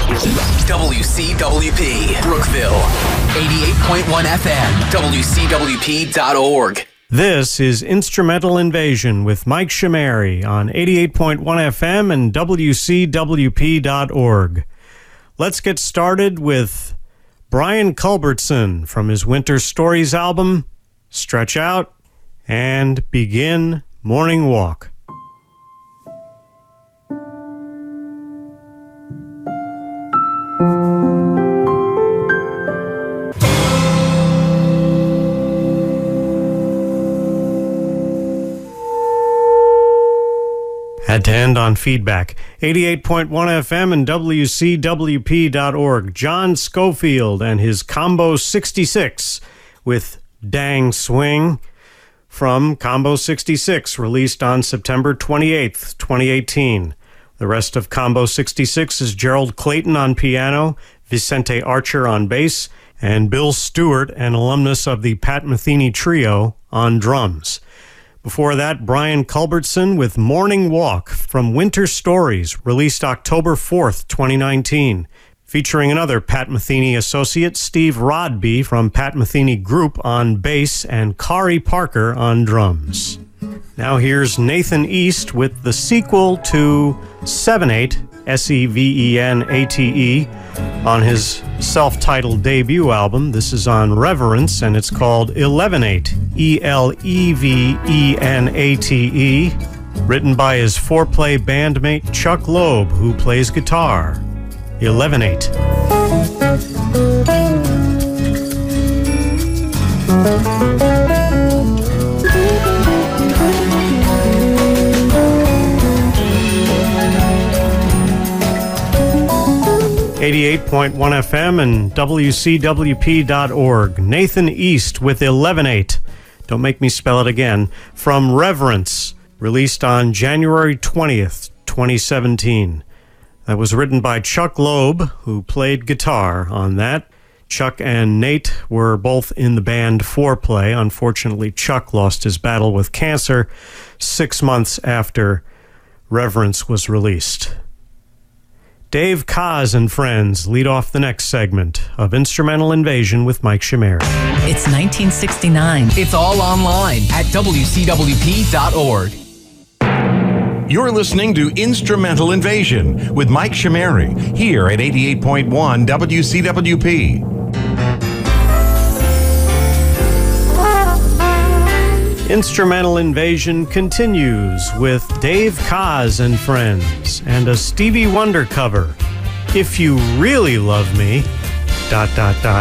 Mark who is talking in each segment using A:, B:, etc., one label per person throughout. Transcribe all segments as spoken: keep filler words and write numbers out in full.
A: W C W P, Brookville, eighty-eight point one F M, W C W P dot org.
B: This is Instrumental Invasion with Mike Shamari on eighty-eight point one F M and W C W P dot org. Let's get started with Brian Culbertson from his Winter Stories album, Stretch Out, and begin Morning Walk. Had to end on feedback. eighty-eight point one F M and W C W P dot org. John Schofield and his Combo sixty-six with Dang Swing from Combo sixty-six, released on September twenty-eighth, twenty eighteen. The rest of Combo sixty-six is Gerald Clayton on piano, Vicente Archer on bass, and Bill Stewart, an alumnus of the Pat Metheny Trio, on drums. Before that, Brian Culbertson with Morning Walk from Winter Stories, released October fourth, twenty nineteen, featuring another Pat Metheny associate, Steve Rodby from Pat Metheny Group on bass and Kari Parker on drums. Now here's Nathan East with the sequel to seven eight, S E V E N A T E, on his self-titled debut album. This is on Reverence, and it's called eleven eight, E L E V E N A T E, written by his four-play bandmate Chuck Loeb, who plays guitar. eleven eight. eighty-eight point one F M and W C W P dot org. Nathan East with eleven eight. Don't make me spell it again. From Reverence, released on January twentieth, twenty seventeen. That was written by Chuck Loeb, who played guitar on that. Chuck and Nate were both in the band Foreplay. Unfortunately, Chuck lost his battle with cancer six months after Reverence was released. Dave Koz and Friends lead off the next segment of Instrumental Invasion with Mike Shamari.
C: It's nineteen sixty-nine.
A: It's all online at W C W P dot org.
D: You're listening to Instrumental Invasion with Mike Shamari here at eighty-eight point one W C W P.
B: Instrumental Invasion continues with Dave Koz and Friends and a Stevie Wonder cover, If You Really Love Me, dot, dot, dot.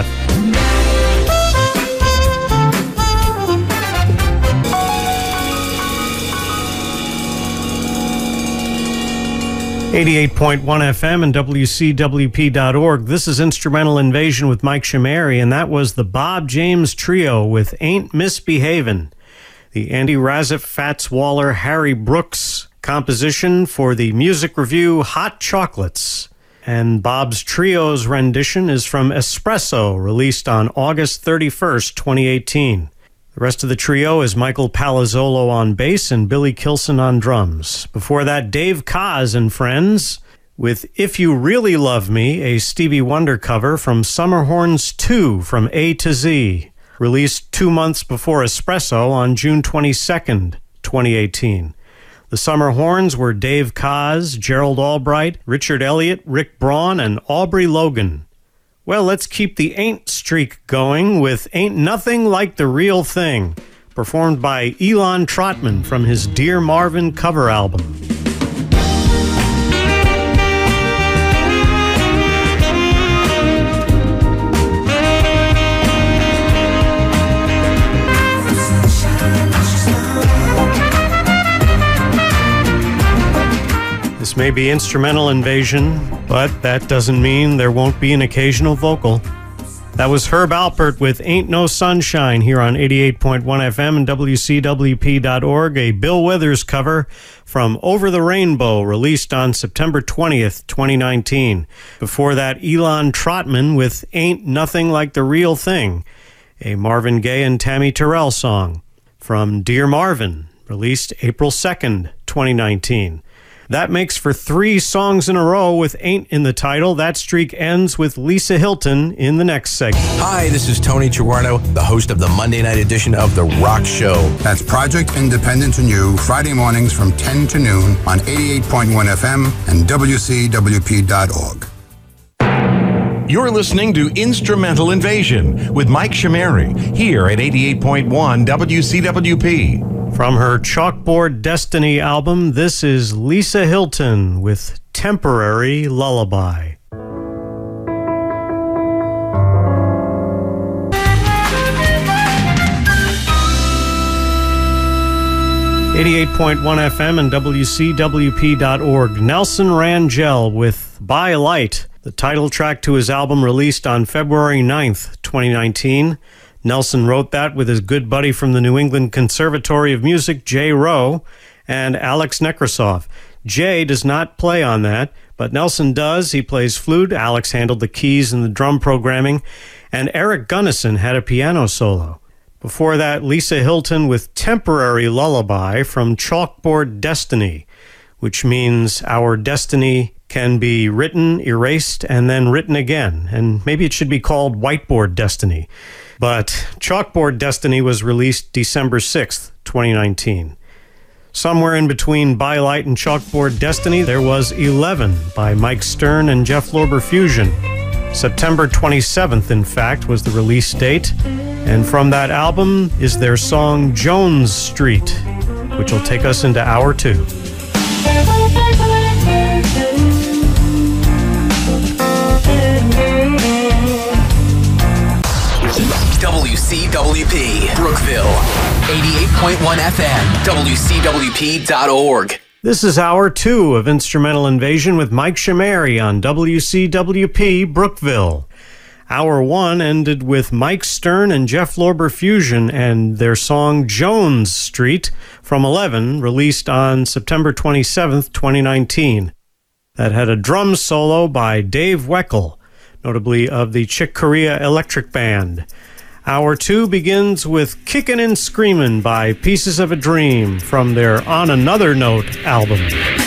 B: eighty-eight point one F M and W C W P dot org. This is Instrumental Invasion with Mike Shamari, and that was the Bob James Trio with Ain't Misbehavin'. The Andy Razif, Fats Waller, Harry Brooks composition for the music review Hot Chocolates. And Bob's Trio's rendition is from Espresso, released on August thirty-first, twenty eighteen. The rest of the trio is Michael Palazzolo on bass and Billy Kilson on drums. Before that, Dave Koz and Friends with If You Really Love Me, a Stevie Wonder cover from Summerhorns two from A to Z, released two months before Espresso on June twenty-second, twenty eighteen. The Summer Horns were Dave Koz, Gerald Albright, Richard Elliott, Rick Braun, and Aubrey Logan. Well, let's keep the ain't streak going with Ain't Nothing Like the Real Thing, performed by Elon Trotman from his Dear Marvin cover album. This may be Instrumental Invasion, but that doesn't mean there won't be an occasional vocal. That was Herb Alpert with Ain't No Sunshine here on eighty-eight point one F M and W C W P dot org, a Bill Withers cover from Over the Rainbow, released on September twentieth, twenty nineteen. Before that, Elon Trotman with Ain't Nothing Like the Real Thing, a Marvin Gaye and Tammy Terrell song from Dear Marvin, released April second, twenty nineteen. That makes for three songs in a row with Ain't in the title. That streak ends with Lisa Hilton in the next segment.
E: Hi, this is Tony Chiguardo, the host of the Monday night edition of The Rock Show.
F: That's Project Independence and You, Friday mornings from ten to noon on eighty-eight point one F M and W C W P dot org.
D: You're listening to Instrumental Invasion with Mike Shamari here at eighty-eight point one W C W P.
B: From her Chalkboard Destiny album, this is Lisa Hilton with Temporary Lullaby. eighty-eight point one F M and W C W P dot org. Nelson Rangel with By Light, the title track to his album released on February ninth, twenty nineteen. Nelson wrote that with his good buddy from the New England Conservatory of Music, Jay Rowe, and Alex Nekrasov. Jay does not play on that, but Nelson does. He plays flute. Alex handled the keys and the drum programming, and Eric Gunnison had a piano solo. Before that, Lisa Hilton with Temporary Lullaby from Chalkboard Destiny, which means our destiny can be written, erased, and then written again. And maybe it should be called Whiteboard Destiny. But Chalkboard Destiny was released December sixth, twenty nineteen. Somewhere in between By Light and Chalkboard Destiny, there was eleven by Mike Stern and Jeff Lorber Fusion. September twenty-seventh, in fact, was the release date. And from that album is their song Jones Street, which will take us into hour two.
A: W C W P, Brookville, eighty-eight point one F M, W C W P dot org.
B: This is hour two of Instrumental Invasion with Mike Shamari on W C W P, Brookville. Hour one ended with Mike Stern and Jeff Lorber Fusion and their song Jones Street from eleven, released on September twenty-seventh, twenty nineteen. That had a drum solo by Dave Weckl, notably of the Chick Corea Electric Band. Hour two begins with Kickin' and Screamin' by Pieces of a Dream from their On Another Note album.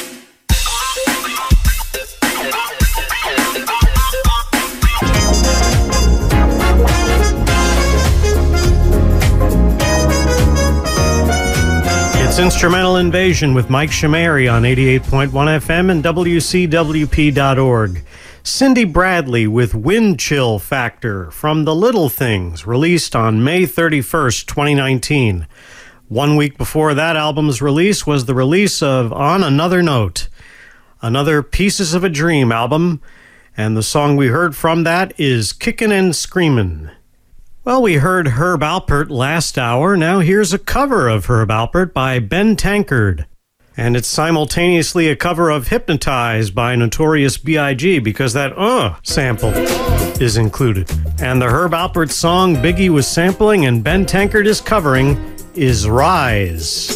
B: It's Instrumental Invasion with Mike Shamari on eighty-eight point one F M and W C W P dot org. Cindy Bradley with Wind Chill Factor from The Little Things, released on May thirty-first, twenty nineteen. One week before that album's release was the release of On Another Note, another Pieces of a Dream album, and the song we heard from that is Kickin' and Screamin'. Well, we heard Herb Alpert last hour. Now here's a cover of Herb Alpert by Ben Tankard. And it's simultaneously a cover of Hypnotize by Notorious B I G because that uh sample is included. And the Herb Alpert song Biggie was sampling and Ben Tankard is covering is Rise.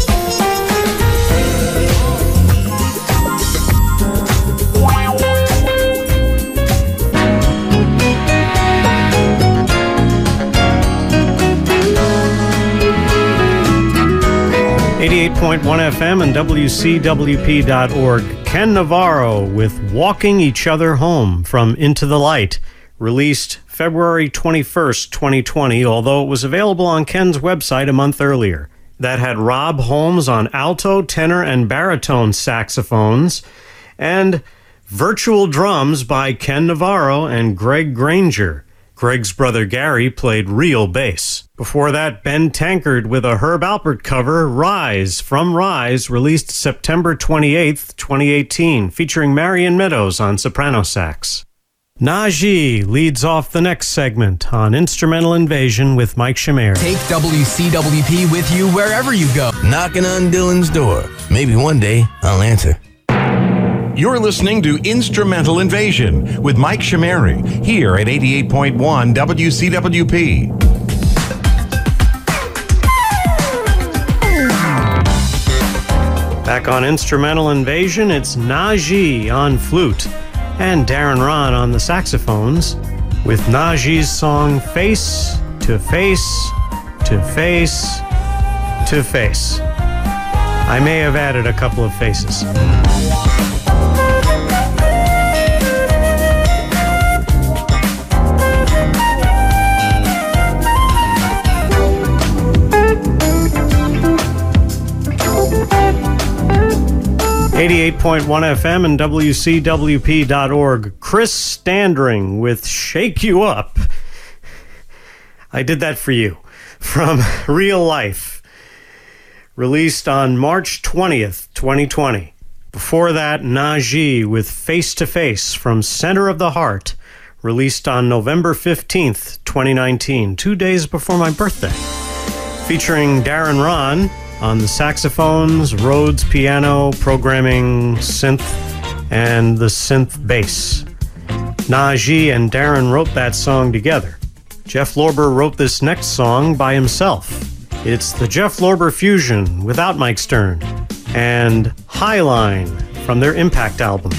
B: eighty-eight point one F M and W C W P dot org. Ken Navarro with Walking Each Other Home from Into the Light, released February twenty-first, twenty twenty, although it was available on Ken's website a month earlier. That had Rob Holmes on alto, tenor, and baritone saxophones, and virtual drums by Ken Navarro and Greg Granger. Greg's brother Gary played real bass. Before that, Ben Tankard with a Herb Alpert cover, Rise, from Rise, released September twenty-eighth, twenty eighteen, featuring Marion Meadows on soprano sax. Najee leads off the next segment on Instrumental Invasion with Mike Shamari.
A: Take W C W P with you wherever you go.
E: Knocking on Dylan's door. Maybe one day I'll answer.
D: You're listening to Instrumental Invasion with Mike Shamari here at eighty-eight point one W C W P.
B: Back on Instrumental Invasion, it's Najee on flute and Darren Ron on the saxophones with Najee's song Face to Face to Face to Face. I may have added a couple of faces. eighty-eight point one F M and W C W P dot org. Chris Standring with Shake You Up. I did that for you. From Real Life. Released on March twentieth, twenty twenty. Before that, Najee with Face to Face from Center of the Heart. Released on November fifteenth, twenty nineteen. Two days before my birthday. Featuring Darren Ron on the saxophones, Rhodes piano, programming, synth, and the synth bass. Najee and Darren wrote that song together. Jeff Lorber wrote this next song by himself. It's the Jeff Lorber Fusion without Mike Stern and Highline from their Impact album.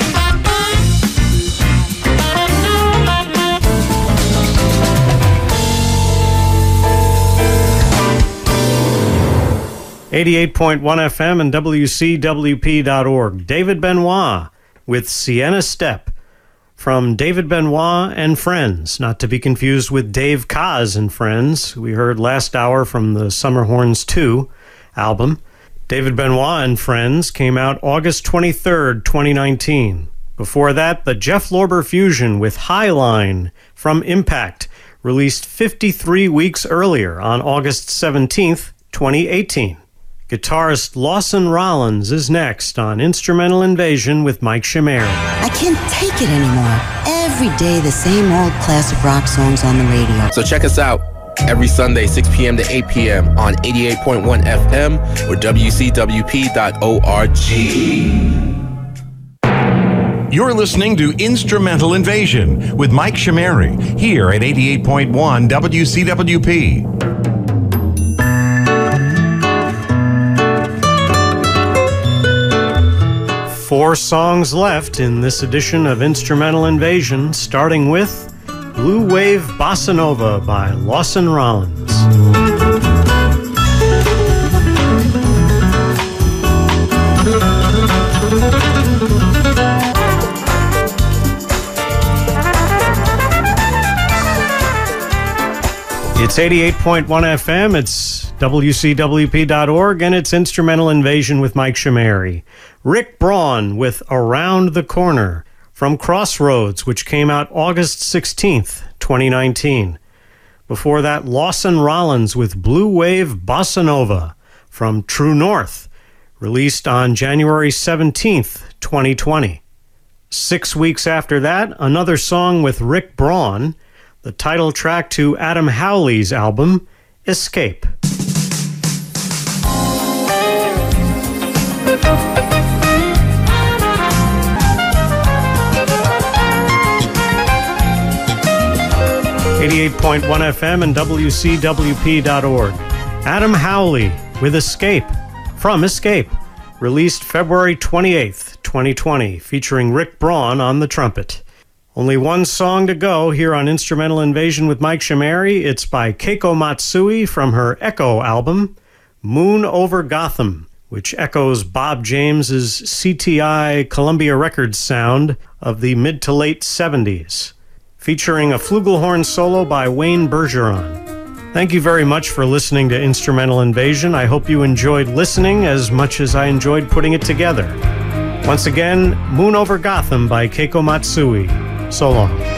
B: eighty-eight point one F M and W C W P dot org. David Benoit with Sienna Step from David Benoit and Friends, not to be confused with Dave Kaz and Friends. We heard last hour from the Summer Horns two album. David Benoit and Friends came out August twenty-third, twenty nineteen. Before that, the Jeff Lorber Fusion with Highline from Impact, released fifty-three weeks earlier on August seventeenth, twenty eighteen. Guitarist Lawson Rollins is next on Instrumental Invasion with Mike Shamari.
G: I can't take it anymore. Every day the same old classic rock songs on the radio.
H: So check us out every Sunday, six p.m. to eight p.m. on eighty-eight point one F M or W C W P dot org.
D: You're listening to Instrumental Invasion with Mike Shamari here at eighty-eight point one W C W P.
B: Four songs left in this edition of Instrumental Invasion, starting with Blue Wave Bossa Nova by Lawson Rollins. It's eighty-eight point one F M, it's W C W P dot org, and it's Instrumental Invasion with Mike Shamari. Rick Braun with Around the Corner from Crossroads, which came out August sixteenth, twenty nineteen. Before that, Lawson Rollins with Blue Wave Bossa Nova from True North, released on January seventeenth, twenty twenty. Six weeks after that, another song with Rick Braun, the title track to Adam Howley's album, Escape. eighty-eight point one F M and W C W P dot org. Adam Howley with Escape, from Escape, released February twenty-eighth, twenty twenty, featuring Rick Braun on the trumpet. Only one song to go here on Instrumental Invasion with Mike Shamari. It's by Keiko Matsui from her Echo album, Moon Over Gotham, which echoes Bob James's C T I Columbia Records sound of the mid to late seventies. Featuring a flugelhorn solo by Wayne Bergeron. Thank you very much for listening to Instrumental Invasion. I hope you enjoyed listening as much as I enjoyed putting it together. Once again, Moon Over Gotham by Keiko Matsui. So long.